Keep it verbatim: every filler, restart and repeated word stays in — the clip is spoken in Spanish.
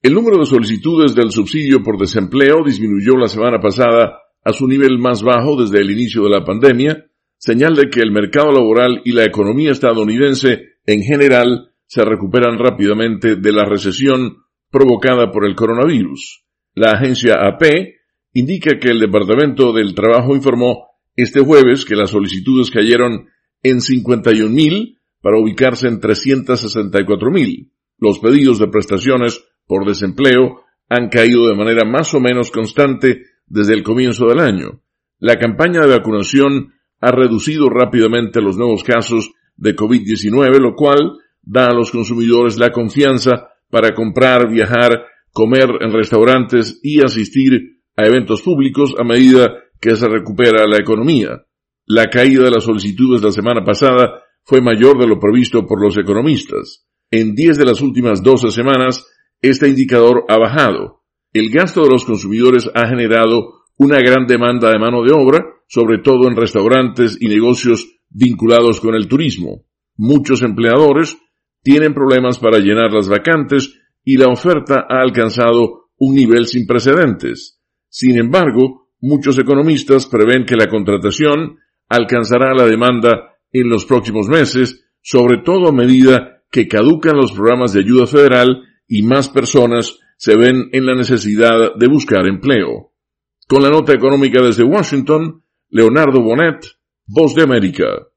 El número de solicitudes del subsidio por desempleo disminuyó la semana pasada a su nivel más bajo desde el inicio de la pandemia, señal de que el mercado laboral y la economía estadounidense en general se recuperan rápidamente de la recesión provocada por el coronavirus. La agencia A P indica que el Departamento del Trabajo informó este jueves que las solicitudes cayeron en cincuenta y un mil para ubicarse en trescientas sesenta y cuatro mil. Los pedidos de prestaciones por desempleo han caído de manera más o menos constante desde el comienzo del año. La campaña de vacunación ha reducido rápidamente los nuevos casos de COVID diecinueve, lo cual da a los consumidores la confianza para comprar, viajar, comer en restaurantes y asistir a eventos públicos a medida que se recupera la economía. La caída de las solicitudes la semana pasada fue mayor de lo previsto por los economistas. En diez de las últimas doce semanas, este indicador ha bajado. El gasto de los consumidores ha generado una gran demanda de mano de obra, sobre todo en restaurantes y negocios vinculados con el turismo. Muchos empleadores tienen problemas para llenar las vacantes y la oferta ha alcanzado un nivel sin precedentes. Sin embargo, muchos economistas prevén que la contratación alcanzará la demanda en los próximos meses, sobre todo a medida que caducan los programas de ayuda federal y más personas se ven en la necesidad de buscar empleo. Con la nota económica desde Washington, Leonardo Bonet, Voz de América.